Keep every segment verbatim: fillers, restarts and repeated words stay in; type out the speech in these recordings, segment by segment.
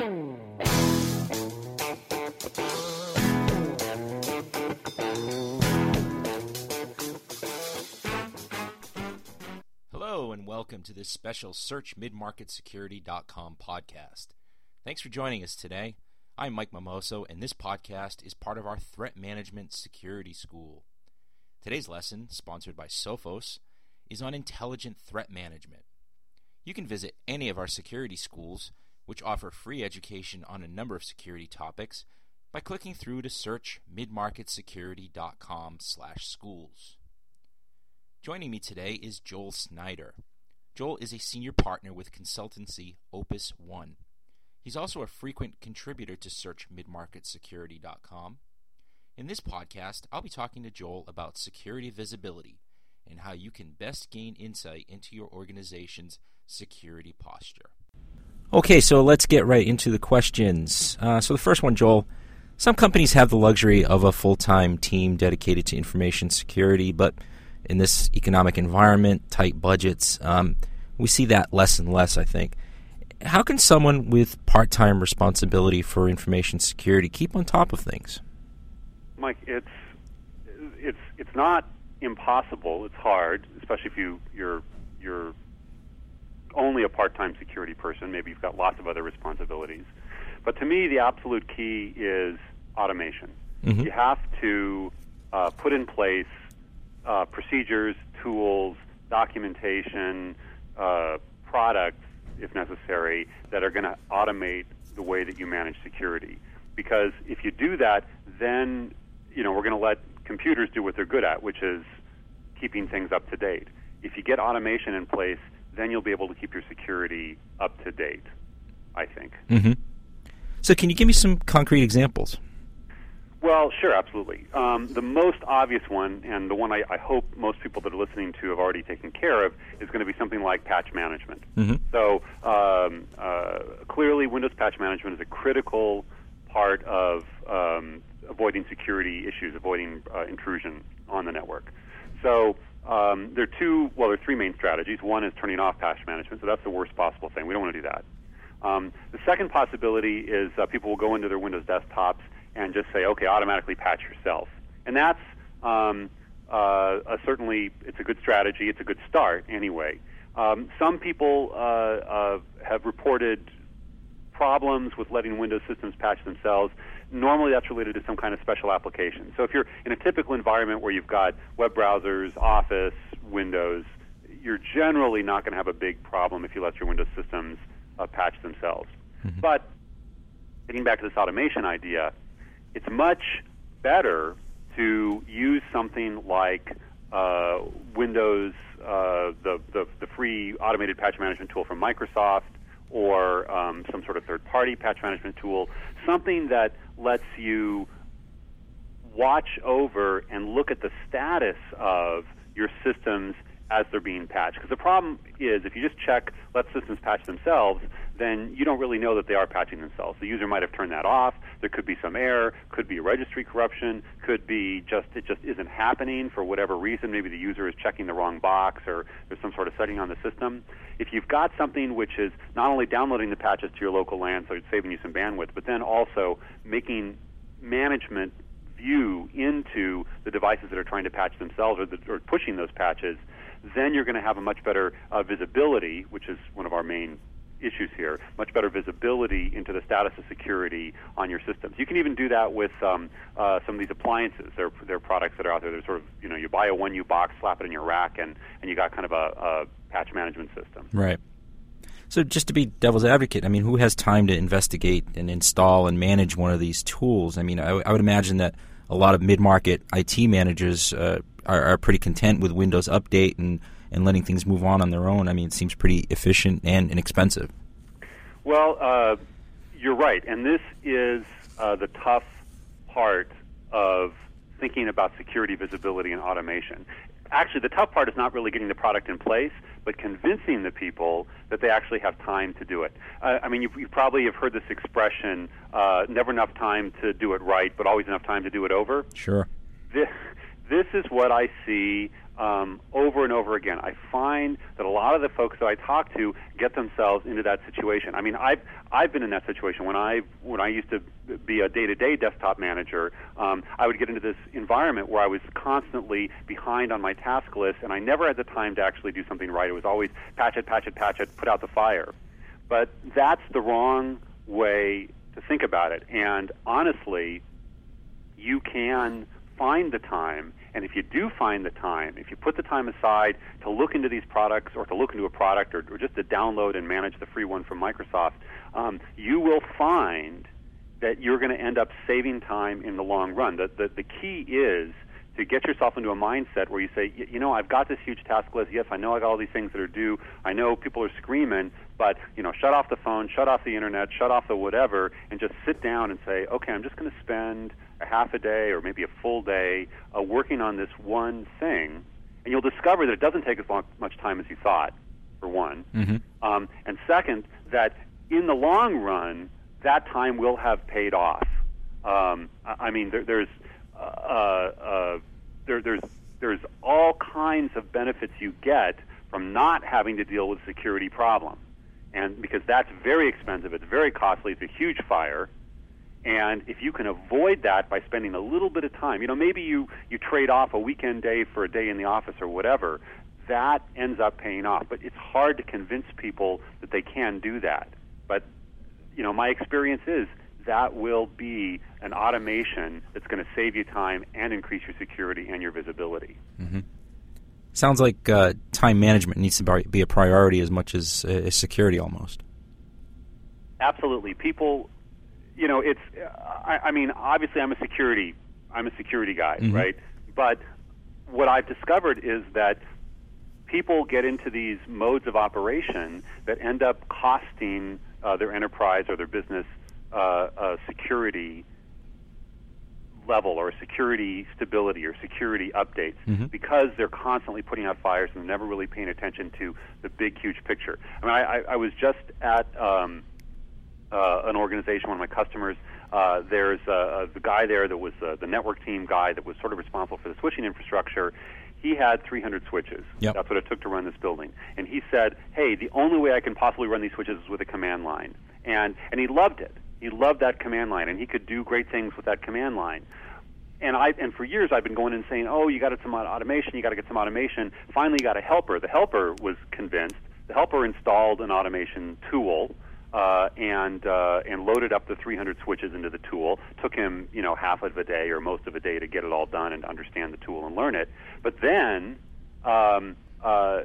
Hello and welcome to this special Search Mid Market Security dot com podcast. Thanks for joining us today. I'm Mike Mimoso, and this podcast is part of our Threat Management Security School. Today's lesson, sponsored by Sophos, is on intelligent threat management. You can visit any of our security schools, which offer free education on a number of security topics, by clicking through to search Mid Market Security dot com slash schools. Joining me today is Joel Snyder. Joel is a senior partner with consultancy Opus One. He's also a frequent contributor to Search Mid Market Security dot com. In this podcast, I'll be talking to Joel about security visibility and how you can best gain insight into your organization's security posture. Okay, so let's get right into the questions. Uh, so the first one, Joel. Some companies have the luxury of a full-time team dedicated to information security, but in this economic environment, tight budgets, um, we see that less and less, I think. How can someone with part-time responsibility for information security keep on top of things? Mike, it's it's it's not impossible. It's hard, especially if you you're you're only a part-time security person. Maybe you've got lots of other responsibilities. But to me, the absolute key is automation. Mm-hmm. You have to uh, put in place uh, procedures, tools, documentation, uh, products, if necessary, that are going to automate the way that you manage security. Because if you do that, then you know we're going to let computers do what they're good at, which is keeping things up to date. If you get automation in place, then you'll be able to keep your security up to date, I think. Mm-hmm. So can you give me some concrete examples? Well, sure, absolutely. Um, the most obvious one, and the one I, I hope most people that are listening to have already taken care of, is going to be something like patch management. Mm-hmm. So um, uh, clearly, Windows Patch Management is a critical part of um, avoiding security issues, avoiding uh, intrusion on the network. So um, there are two, well, there are three main strategies. One is turning off patch management, so that's the worst possible thing. We don't want to do that. Um, the second possibility is uh, people will go into their Windows desktops and just say, okay, automatically patch yourself. And that's um, uh, a certainly, it's a good strategy. It's a good start anyway. Um, some people uh, uh, have reported problems with letting Windows systems patch themselves. Normally that's related to some kind of special application. So if you're in a typical environment where you've got web browsers, Office, Windows, you're generally not going to have a big problem if you let your Windows systems uh, patch themselves. Mm-hmm. But getting back to this automation idea, it's much better to use something like uh, Windows, uh, the, the the free automated patch management tool from Microsoft, or um, some sort of third-party patch management tool, something that lets you watch over and look at the status of your systems as they're being patched. Because the problem is, if you just check let systems patch themselves, then you don't really know that they are patching themselves. The user might have turned that off. There could be some error, could be registry corruption, could be just it just isn't happening for whatever reason. Maybe the user is checking the wrong box, or there's some sort of setting on the system. If you've got something which is not only downloading the patches to your local LAN, so it's saving you some bandwidth, but then also making management view into the devices that are trying to patch themselves, or, the, or pushing those patches, then you're going to have a much better uh, visibility, which is one of our main issues here, much better visibility into the status of security on your systems. You can even do that with um, uh, some of these appliances. There, there are products that are out there. They're sort of, you know, you buy a one U box, slap it in your rack, and, and you got kind of a, a patch management system. Right. So just to be devil's advocate, I mean, who has time to investigate and install and manage one of these tools? I mean, I, I would imagine that a lot of mid-market I T managers uh, are, are pretty content with Windows Update and, and letting things move on on their own. I mean, it seems pretty efficient and inexpensive. Well, uh, you're right, and this is uh, the tough part of thinking about security, visibility, and automation. Actually, the tough part is not really getting the product in place, but convincing the people that they actually have time to do it. Uh, I mean, you, you probably have heard this expression, uh, never enough time to do it right, but always enough time to do it over. Sure. This, this is what I see um, over and over again. I find that a lot of the folks that I talk to get themselves into that situation. I mean, I've I've been in that situation when I when I used to be a day-to-day desktop manager. Um, I would get into this environment where I was constantly behind on my task list, and I never had the time to actually do something right. It was always patch it, patch it, patch it, put out the fire. But that's the wrong way to think about it. And honestly, you can find the time, and if you do find the time, if you put the time aside to look into these products or to look into a product or, or just to download and manage the free one from Microsoft, um, you will find that you're going to end up saving time in the long run. The, the, the key is to get yourself into a mindset where you say, you know, I've got this huge task list. Yes, I know I got all these things that are due. I know people are screaming, but, you know, shut off the phone, shut off the internet, shut off the whatever, and just sit down and say, okay, I'm just going to spend a half a day or maybe a full day uh, working on this one thing. And you'll discover that it doesn't take as long, much time as you thought, for one. Mm-hmm. Um, and second, that in the long run, that time will have paid off. Um, I mean, there, there's uh, uh, there, there's there's all kinds of benefits you get from not having to deal with a security problem, and because that's very expensive, it's very costly, it's a huge fire. And if you can avoid that by spending a little bit of time, you know, maybe you, you trade off a weekend day for a day in the office or whatever, that ends up paying off. But it's hard to convince people that they can do that. But, you know, my experience is that will be an automation that's going to save you time and increase your security and your visibility. Mm-hmm. Sounds like uh, time management needs to be a priority as much as, uh, as security almost. Absolutely. People... You know, it's. I, I mean, obviously, I'm a security. I'm a security guy, mm-hmm. right? But what I've discovered is that people get into these modes of operation that end up costing uh, their enterprise or their business uh, uh, security level or security stability or security updates mm-hmm. because they're constantly putting out fires and they're never really paying attention to the big, huge picture. I mean, I, I, I was just at. Um, Uh, an organization, one of my customers, uh, there's uh, the guy there that was uh, the network team guy that was sort of responsible for the switching infrastructure. He had three hundred switches. Yep. That's what it took to run this building. And he said, hey, the only way I can possibly run these switches is with a command line. And, and he loved it. He loved that command line, and he could do great things with that command line. And I and for years I've been going and saying, oh, you got some automation, you got to get some automation. Finally, you got a helper. The helper was convinced. The helper installed an automation tool. Uh, and uh, and loaded up the three hundred switches into the tool. Took him, you know, half of a day or most of a day to get it all done and understand the tool and learn it. But then um, uh,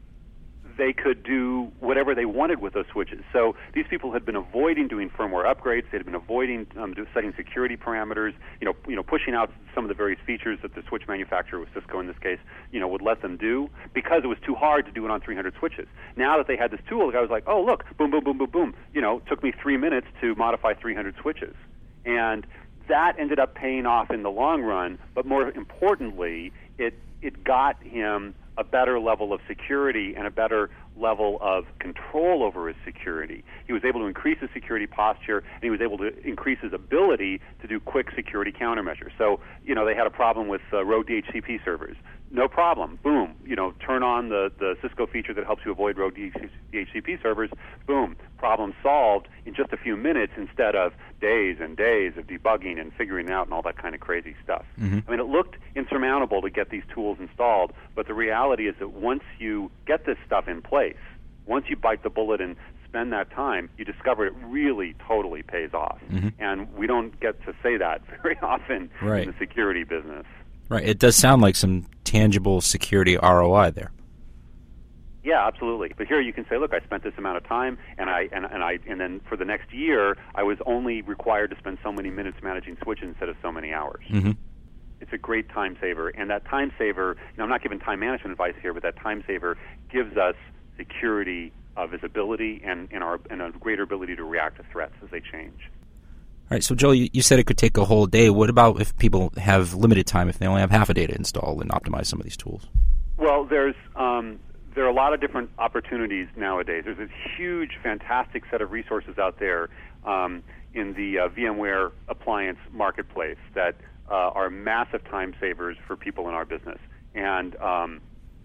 they could do whatever they wanted with those switches. So these people had been avoiding doing firmware upgrades. They had been avoiding um, setting security parameters. You know, you know, pushing out some of the various features that the switch manufacturer, with Cisco in this case, you know, would let them do because it was too hard to do it on three hundred switches. Now that they had this tool, the guy was like, "Oh, look, boom, boom, boom, boom, boom." You know, it took me three minutes to modify three hundred switches, and that ended up paying off in the long run. But more importantly, it it got him a better level of security and a better level of control over his security. He was able to increase his security posture, and he was able to increase his ability to do quick security countermeasures. So, you know, they had a problem with uh, rogue D H C P servers. No problem. Boom. You know, turn on the, the Cisco feature that helps you avoid rogue D H C P servers. Boom. Problem solved in just a few minutes instead of days and days of debugging and figuring it out and all that kind of crazy stuff. Mm-hmm. I mean, it looked insurmountable to get these tools installed, but the reality is that once you get this stuff in place, once you bite the bullet and spend that time, you discover it really totally pays off. Mm-hmm. And we don't get to say that very often right. in the security business. Right. It does sound like some tangible security R O I there. Yeah, absolutely. But here you can say, look, I spent this amount of time, and I and, and I and then for the next year, I was only required to spend so many minutes managing switches instead of so many hours. Mm-hmm. It's a great time saver, and that time saver. You know, I'm not giving time management advice here, but that time saver gives us security, uh, visibility, and and our and a greater ability to react to threats as they change. All right, so Joel, you, you said it could take a whole day. What about if people have limited time, if they only have half a day to install and optimize some of these tools? Well, there's um, there are a lot of different opportunities nowadays. There's this huge, fantastic set of resources out there um, in the uh, VMware appliance marketplace that uh, are massive time savers for people in our business. And um,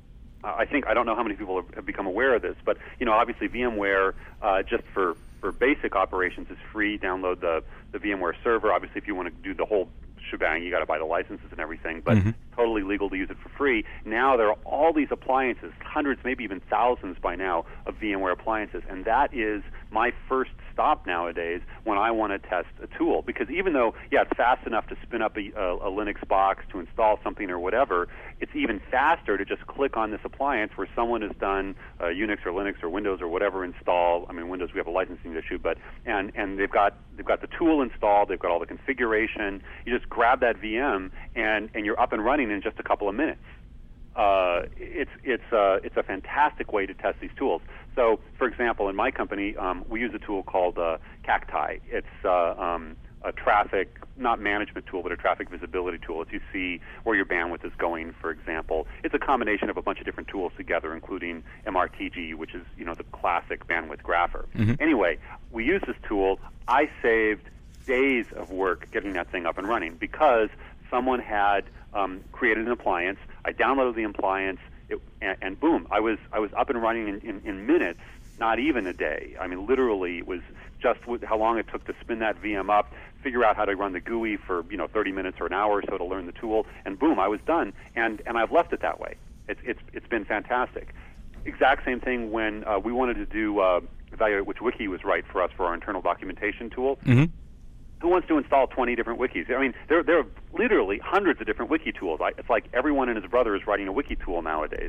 I think, I don't know how many people have become aware of this, but, you know, obviously VMware, uh, just for, for basic operations, is free. Download the, the VMware server. Obviously, if you want to do the whole shebang, you got to buy the licenses and everything, but mm-hmm. totally legal to use it for free. Now there are all these appliances, hundreds, maybe even thousands by now, of VMware appliances, and that is my first stop nowadays when I want to test a tool. Because even though, yeah, it's fast enough to spin up a, a, a Linux box to install something or whatever, it's even faster to just click on this appliance where someone has done uh, Unix or Linux or Windows or whatever install. I mean, Windows, we have a licensing issue, but and and they've got they've got the tool installed, they've got all the configuration. You just grab that V M and and you're up and running in just a couple of minutes. Uh, it's it's uh, it's a fantastic way to test these tools. So, for example, in my company, um, we use a tool called uh, Cacti. It's uh, um, a traffic, not management tool, but a traffic visibility tool. If you see where your bandwidth is going, for example, it's a combination of a bunch of different tools together, including M R T G, which is, you know, the classic bandwidth grapher. Mm-hmm. Anyway, we use this tool. I saved days of work getting that thing up and running because someone had um, created an appliance. I downloaded the appliance, it, and, and boom, I was I was up and running in, in, in minutes, not even a day. I mean, literally, it was just with how long it took to spin that V M up, figure out how to run the G U I for, you know, thirty minutes or an hour or so to learn the tool, and boom, I was done. And and I've left it that way. It's it's it's been fantastic. Exact same thing when uh, we wanted to do uh, evaluate which wiki was right for us for our internal documentation tool. Mm-hmm. Who wants to install twenty different wikis? I mean, there, there are literally hundreds of different wiki tools. I, it's like everyone and his brother is writing a wiki tool nowadays.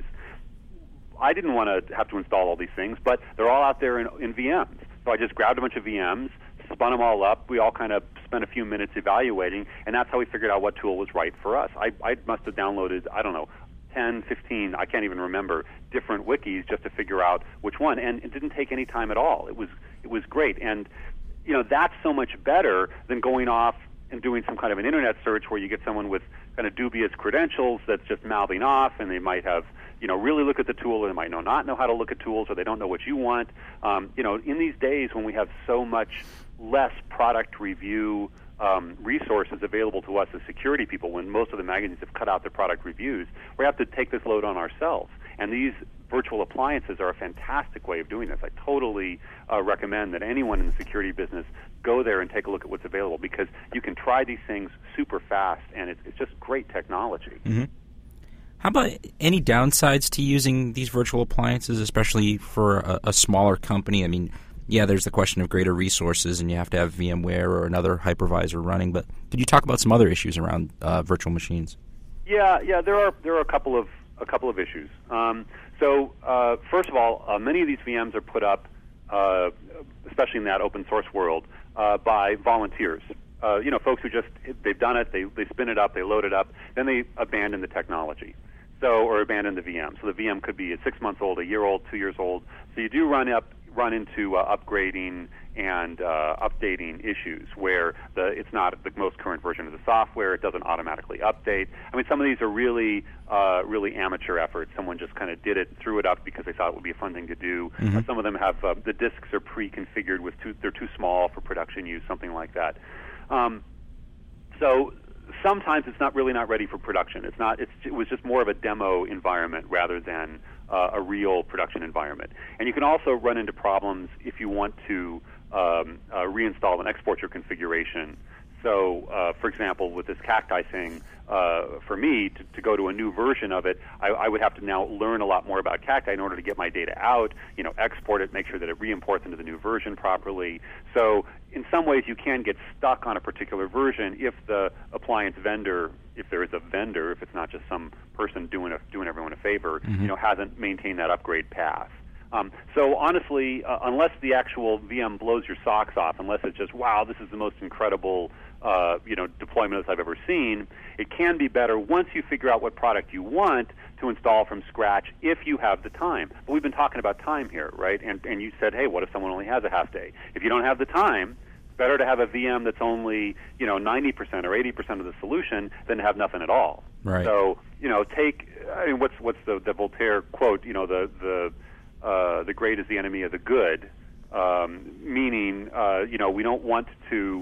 I didn't want to have to install all these things, but they're all out there in, in V Ms. So I just grabbed a bunch of V Ms, spun them all up. We all kind of spent a few minutes evaluating, and that's how we figured out what tool was right for us. I, I must have downloaded, I don't know, ten, fifteen, I can't even remember, different wikis just to figure out which one. And it didn't take any time at all. It was it was great. And you know, that's so much better than going off and doing some kind of an internet search where you get someone with kind of dubious credentials that's just mouthing off, and they might have, you know, really look at the tool, or they might know, not know how to look at tools, or they don't know what you want. Um, you know, in these days when we have so much less product review um, resources available to us as security people, when most of the magazines have cut out their product reviews, we have to take this load on ourselves. And these virtual appliances are a fantastic way of doing this. I totally uh, recommend that anyone in the security business go there and take a look at what's available, because you can try these things super fast, and it's, it's just great technology. Mm-hmm. How about any downsides to using these virtual appliances, especially for a, a smaller company? I mean, yeah, there's the question of greater resources, and you have to have VMware or another hypervisor running, but could you talk about some other issues around uh, virtual machines? Yeah, yeah, there are there are a couple of a couple of issues. Um, so, uh, first of all, uh, many of these V Ms are put up, uh, especially in that open source world, uh, by volunteers. Uh, you know, folks who just, they've done it, they, they spin it up, they load it up, then they abandon the technology. So, or abandon the V M. So the V M could be six months old, a year old, two years old. So you do run up, run into uh, upgrading and uh, updating issues where the it's not the most current version of the software. It doesn't automatically update. I mean, some of these are really, uh, really amateur efforts. Someone just kind of did it, threw it up because they thought it would be a fun thing to do. Mm-hmm. Uh, some of them have uh, the disks are pre-configured with too, they're too small for production use, something like that. Um, so. Sometimes it's not really not ready for production. It's not. It's, it was just more of a demo environment rather than uh, a real production environment. And you can also run into problems if you want to um, uh, reinstall and export your configuration. So, uh, for example, with this Cacti thing, uh, for me to, to go to a new version of it, I, I would have to now learn a lot more about Cacti in order to get my data out. You know, export it, make sure that it re-imports into the new version properly. So, in some ways, you can get stuck on a particular version if the appliance vendor, if there is a vendor, if it's not just some person doing a, doing everyone a favor, mm-hmm. you know, hasn't maintained that upgrade path. Um, so honestly, uh, unless the actual V M blows your socks off, unless it's just, wow, this is the most incredible uh, you know, deployment I've ever seen, it can be better once you figure out what product you want to install from scratch if you have the time. But we've been talking about time here, right? And, and you said, hey, what if someone only has a half day? If you don't have the time, it's better to have a V M that's only, you know, ninety percent or eighty percent of the solution than to have nothing at all. Right. So, you know, take, I mean, what's, what's the, the Voltaire quote, you know, the, the, Uh, the great is the enemy of the good, um, meaning, uh, you know, we don't want to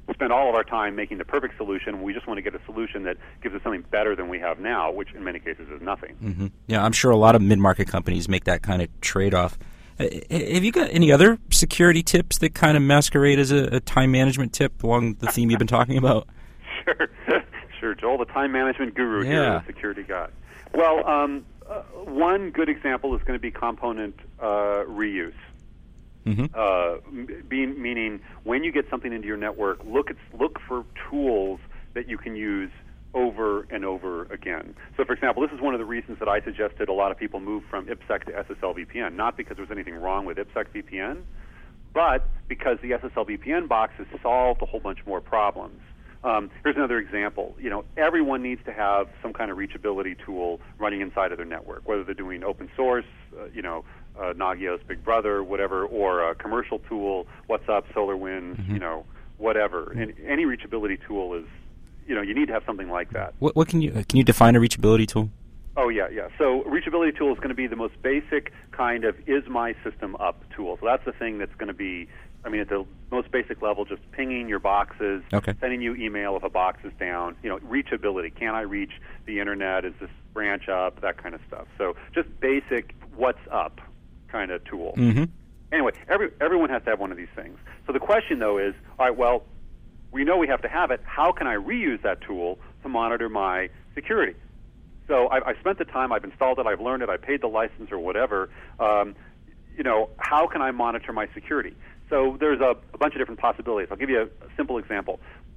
spend all of our time making the perfect solution. We just want to get a solution that gives us something better than we have now, which in many cases is nothing. Mm-hmm. Yeah, I'm sure a lot of mid-market companies make that kind of trade-off. Uh, have you got any other security tips that kind of masquerade as a, a time management tip along the theme you've been talking about? Sure, sure, Joel, the time management guru yeah. here, the security guy. Well, um, uh, one good example is going to be component uh, reuse. Mm-hmm. Uh, being, meaning, when you get something into your network, look at look for tools that you can use over and over again. So, for example, this is one of the reasons that I suggested a lot of people move from IPsec to S S L V P N. Not because there was anything wrong with IPsec V P N, but because the S S L V P N box has solved a whole bunch more problems. Um, here's another example. You know, everyone needs to have some kind of reachability tool running inside of their network, whether they're doing open source, uh, you know, uh, Nagios Big Brother, whatever, or a commercial tool, WhatsUp, SolarWinds, mm-hmm. you know, whatever. And any reachability tool is, you know, you need to have something like that. What, what can you can you define a reachability tool? Oh, yeah, yeah. So reachability tool is going to be the most basic kind of is my system up tool. So that's the thing that's going to be, I mean, at the most basic level, just pinging your boxes, okay. sending you email if a box is down. You know, reachability. Can I reach the internet? Is this branch up? That kind of stuff. So just basic what's up kind of tool. Mm-hmm. Anyway, every, everyone has to have one of these things. So the question, though, is, all right, well, we know we have to have it. How can I reuse that tool to monitor my security? So I've, I've spent the time, I've installed it, I've learned it, I paid the license or whatever. Um, you know, how can I monitor my security? So there's a, a bunch of different possibilities. I'll give you a, a simple example.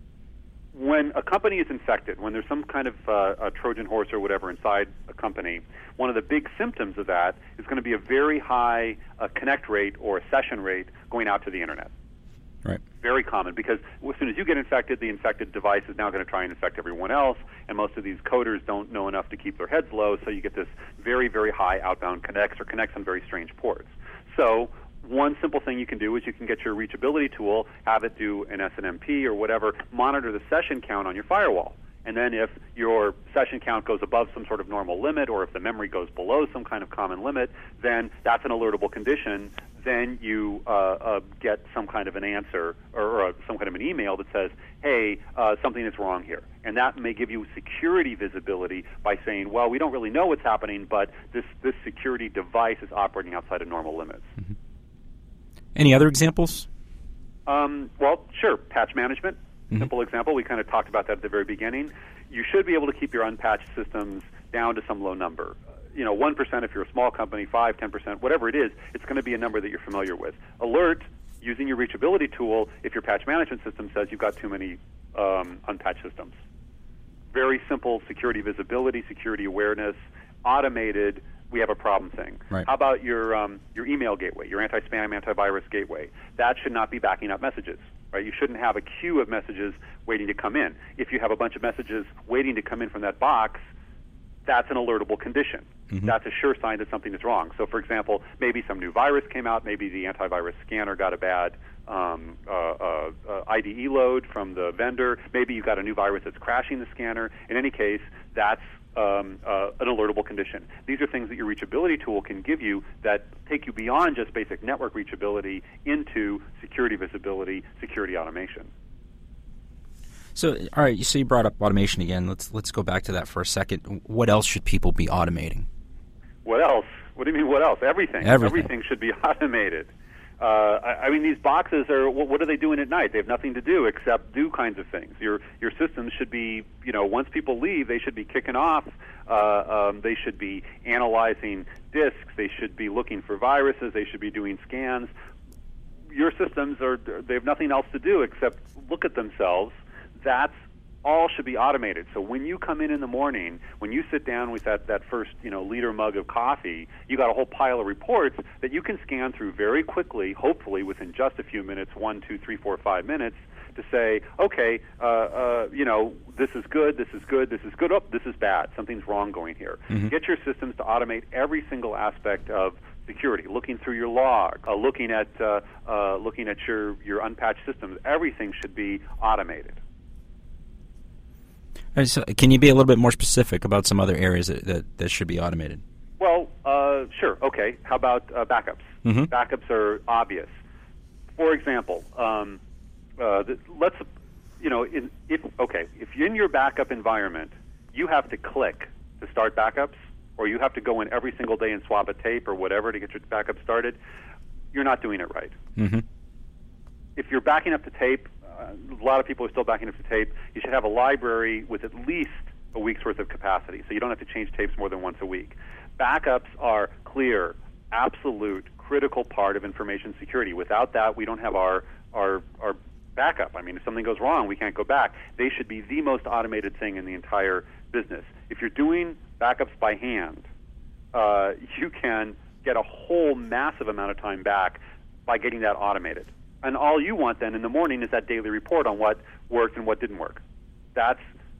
When a company is infected, when there's some kind of uh, a Trojan horse or whatever inside a company, one of the big symptoms of that is going to be a very high uh, connect rate or session rate going out to the internet. Right. Very common, because as soon as you get infected, the infected device is now going to try and infect everyone else, and most of these coders don't know enough to keep their heads low, so you get this very, very high outbound connects or connects on very strange ports. So one simple thing you can do is you can get your reachability tool, have it do an S N M P or whatever, monitor the session count on your firewall. And then if your session count goes above some sort of normal limit, or if the memory goes below some kind of common limit, then that's an alertable condition. Then you uh, uh, get some kind of an answer or, or uh, some kind of an email that says, hey, uh, something is wrong here. And that may give you security visibility by saying, well, we don't really know what's happening, but this, this security device is operating outside of normal limits. Mm-hmm. Any other examples? Um, well, sure. Patch management. Mm-hmm. Simple example. We kind of talked about that at the very beginning. You should be able to keep your unpatched systems down to some low number. You know, one percent if you're a small company, five, ten percent, whatever it is, it's going to be a number that you're familiar with. Alert, using your reachability tool, if your patch management system says you've got too many um, unpatched systems. Very simple security visibility, security awareness, automated, we have a problem thing. Right. How about your um, your email gateway, your anti-spam, antivirus gateway? That should not be backing up messages. Right? You shouldn't have a queue of messages waiting to come in. If you have a bunch of messages waiting to come in from that box, that's an alertable condition. Mm-hmm. That's a sure sign that something is wrong. So, for example, maybe some new virus came out, maybe the antivirus scanner got a bad um, uh, uh, uh, I D E load from the vendor, maybe you got a new virus that's crashing the scanner. In any case, that's um, uh, an alertable condition. These are things that your reachability tool can give you that take you beyond just basic network reachability into security visibility, security automation. So, all right, so you brought up automation again. Let's let's go back to that for a second. What else should people be automating? What else? What do you mean, what else? Everything. Everything, Everything should be automated. Uh, I, I mean, these boxes are, what, what are they doing at night? They have nothing to do except do kinds of things. Your your systems should be, you know, once people leave, they should be kicking off. Uh, um, they should be analyzing disks. They should be looking for viruses. They should be doing scans. Your systems are, they have nothing else to do except look at themselves. That's all should be automated. So when you come in in the morning, when you sit down with that, that first, you know, liter mug of coffee, you got a whole pile of reports that you can scan through very quickly, hopefully within just a few minutes, one, two, three, four, five minutes, to say, okay, uh, uh, you know, this is good, this is good, this is good, oh, this is bad, something's wrong going here. Mm-hmm. Get your systems to automate every single aspect of security, looking through your log, uh, looking at uh, uh, looking at your, your unpatched systems. Everything should be automated. So can you be a little bit more specific about some other areas that, that, that should be automated? Well, uh, sure. Okay. How about uh, backups? Mm-hmm. Backups are obvious. For example, um, uh, the, let's you know, in, if okay, if you're in your backup environment, you have to click to start backups, or you have to go in every single day and swap a tape or whatever to get your backup started. You're not doing it right. Mm-hmm. If you're backing up to tape, uh, a lot of people are still backing up to tape. You should have a library with at least a week's worth of capacity, so you don't have to change tapes more than once a week. Backups are clear, absolute, critical part of information security. Without that, we don't have our our our backup. I mean, if something goes wrong, we can't go back. They should be the most automated thing in the entire business. If you're doing backups by hand, uh, you can get a whole massive amount of time back by getting that automated. And all you want then in the morning is that daily report on what worked and what didn't work. That's,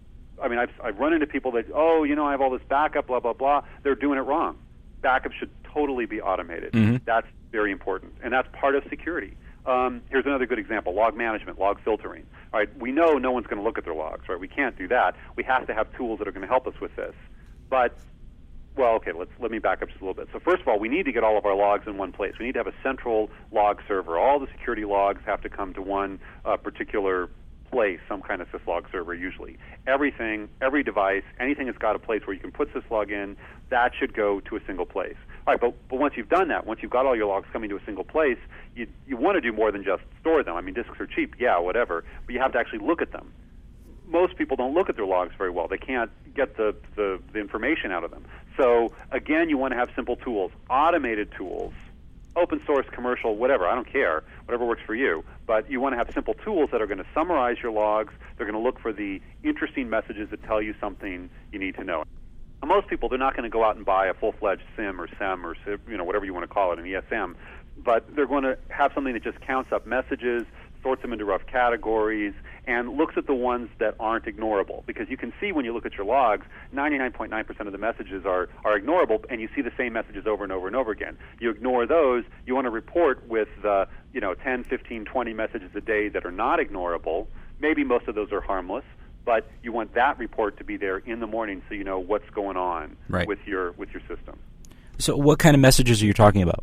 I mean, I've, I've run into people that, oh, you know, I have all this backup, blah, blah, blah. They're doing it wrong. Backup should totally be automated. Mm-hmm. That's very important, and that's part of security. Um, here's another good example, log management, log filtering. All right, we know no one's going to look at their logs, right? We can't do that. We have to have tools that are going to help us with this. But, well, okay, let's, let me back up just a little bit. So first of all, we need to get all of our logs in one place. We need to have a central log server. All the security logs have to come to one uh, particular place, some kind of syslog server usually. Everything, every device, anything that's got a place where you can put syslog in, that should go to a single place. All right, but, but once you've done that, once you've got all your logs coming to a single place, you, you want to do more than just store them. I mean, disks are cheap, yeah, whatever, but you have to actually look at them. Most people don't look at their logs very well. They can't get the, the, the information out of them. So, again, you want to have simple tools, automated tools, open source, commercial, whatever, I don't care, whatever works for you. But you want to have simple tools that are going to summarize your logs. They're going to look for the interesting messages that tell you something you need to know. Now, most people, they're not going to go out and buy a full-fledged SIM or SEM or, you know, whatever you want to call it, an E S M, but they're going to have something that just counts up messages, sorts them into rough categories, and looks at the ones that aren't ignorable. Because you can see when you look at your logs, ninety-nine point nine percent of the messages are, are ignorable, and you see the same messages over and over and over again. You ignore those, you want to report with uh, you know, ten, fifteen, twenty messages a day that are not ignorable. Maybe most of those are harmless, but you want that report to be there in the morning so you know what's going on right. with your with your system. So what kind of messages are you talking about?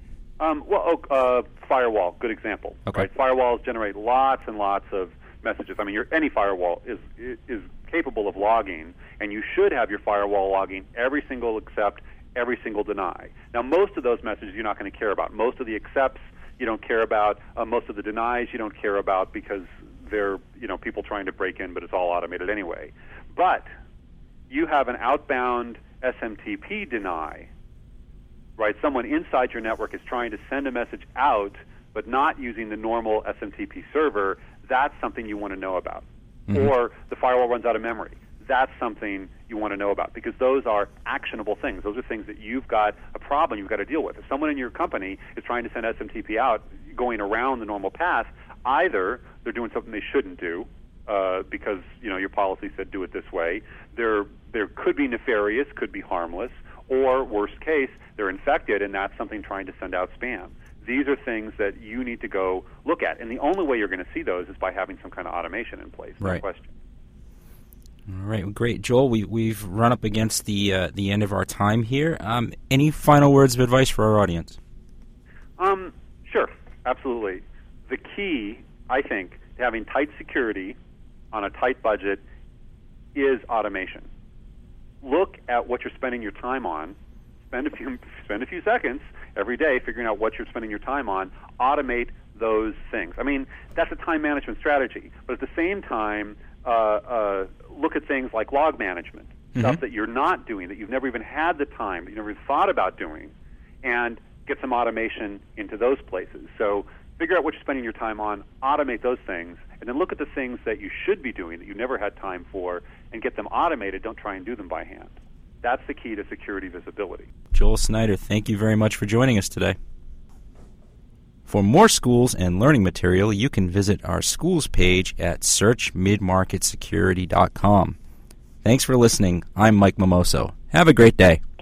Um, well, oh, uh, firewall, good example. Okay. Right? Firewalls generate lots and lots of messages. I mean, your, any firewall is is capable of logging, and you should have your firewall logging every single accept, every single deny. Now, most of those messages you're not going to care about. Most of the accepts you don't care about. Uh, most of the denies you don't care about because they're, you know, people trying to break in, but it's all automated anyway. But you have an outbound S M T P deny, right? Someone inside your network is trying to send a message out, but not using the normal S M T P server. That's something you want to know about. Mm-hmm. Or the firewall runs out of memory. That's something you want to know about, because those are actionable things. Those are things that you've got a problem you've got to deal with. If someone in your company is trying to send S M T P out, going around the normal path, either they're doing something they shouldn't do uh, because, you know, your policy said do it this way. They're, there could be nefarious, could be harmless, or worst case, they're infected, and that's something trying to send out spam. These are things that you need to go look at, and the only way you're going to see those is by having some kind of automation in place. No right. question. All right, well, great, Joel. We we've run up against the uh, the end of our time here. Um, any final words of advice for our audience? Um, sure, absolutely. The key, I think, to having tight security on a tight budget is automation. Look at what you're spending your time on. Spend a few spend a few seconds every day figuring out what you're spending your time on. Automate those things. I mean, that's a time management strategy. But at the same time, uh, uh, look at things like log management, mm-hmm. stuff that you're not doing, that you've never even had the time, that you've never even thought about doing, and get some automation into those places. So figure out what you're spending your time on, automate those things, and then look at the things that you should be doing that you never had time for and get them automated. Don't try and do them by hand. That's the key to security visibility. Joel Snyder, thank you very much for joining us today. For more schools and learning material, you can visit our schools page at search mid market security dot com. Thanks for listening. I'm Mike Mimoso. Have a great day.